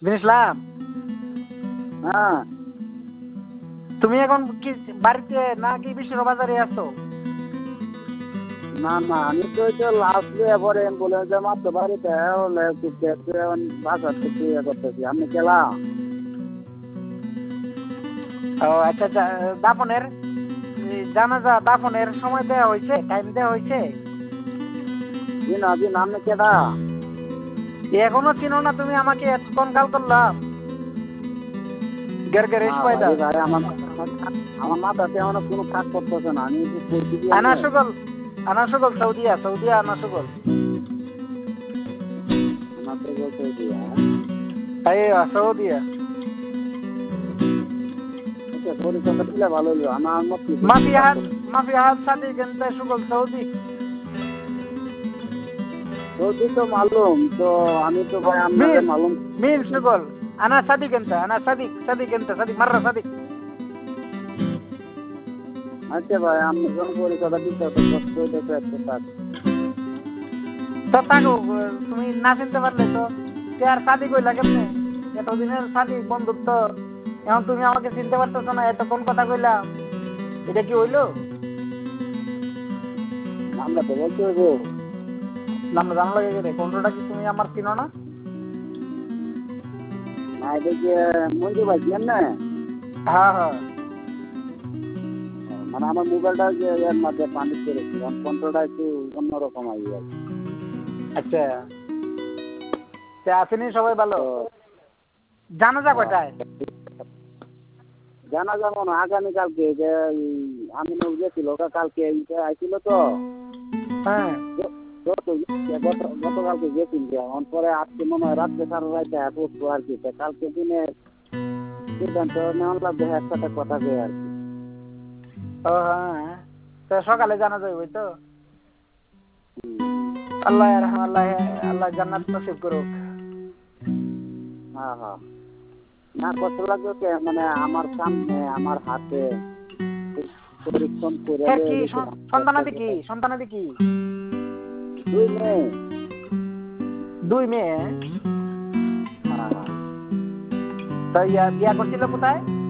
ইসলাম, হ্যাঁ। তুমি এখন কি বাড়িতে নাকি বিশ্ব বাজারে আছো? না না, আমি তো ওই তো লাস্ট এবারে অ্যাম্বুলেন্সে মাত্র বাড়িতে বাসার থেকে ইয়ে করতেছি। আমি গেলা ও আচ্ছা আচ্ছা, দাফনের জানাজা দাফনের সময় দেওয়া হয়েছে, টাইম দেওয়া হয়েছে? দিন দিন আমি কেডা? এখনো চিনো না তুমি আমাকে? কোন কাল করলাম গের গের না পয়দা ভাই ভাই, আমার মাথাতে এমন কোনো কাজ করতেছে না। আমি একটু কইছি কি আনা সুগল, আনা সুগল, সৌদিয়া সৌদিয়া আনা সুগল। আমার তো বলতে দিয়া এই সৌদিয়া পরিচয়টা দিলে ভালো হলো। আমার মত মাফিয়াহাত সাদি গেন্তে সুগল সৌদি। সৌদি তো মালুম তো, আমি তো ভাই আপনাদের মালুম মিন সুগল আনা সাদি গেন্তে, আনা সাদিক সাদিক গেন্তে, সাদিক মাররা সাদিক। আচ্ছা ভাই, আমি যখন পরিচয়টা দিতে তো কষ্ট হইতেছে একটা কাজ। তো থাকো, তুমি না চিনতে পারলে তো কে আর সাদিক হইলা কেমনে? এতদিনের সাদিক বন্ধুত্ব, এখন তুমি আমাকে চিনতে পারতেছো না? এত কোন কথা কইলা, এটা কি হইলো? আমরা তো বলতে হইব। নাম জানা লাগে রে, কোনটা কি তুমি আমার চিনো না? না এটা কি মঞ্জু ভাই কেন না? হ্যাঁ হ্যাঁ, মানে আমার মোবাইলটা যে এর মধ্যে পানি করেছি, কন্ট্রোলটা একটু অন্যরকম আই আর কি। আচ্ছা, তা আসেনি সবাই ভালো? তো জানাজা কয়টায়? জানা যাবো না আগামীকালকে, যে আমি গেছিল কালকে আইছিল তো। হ্যাঁ, গতকালকে গেছিল, পরে আজকে মনে হয় রাত্রে সারা রাইতে পড়তো আর কি। কালকে দিনে সিদ্ধান্ত নেওয়ার লাগবে একসাথে কথা কয়ে আর কি। ও হ্যাঁ, তো সকালে জানা যাবে তো। আল্লাহ আল্লাহ আল্লাহ জান্নাত নসিব করুক। হ্যাঁ হ্যাঁ, না কষ্ট লাগবে মানে আমার সামনে আমার হাতে পরিশ্রম করে কি সন্তানাদি কি? সন্তানাদি কি? 2 মেয়ে। 2 মেয়ে? হ্যাঁ, তো বিয়া করছিল কোথায়?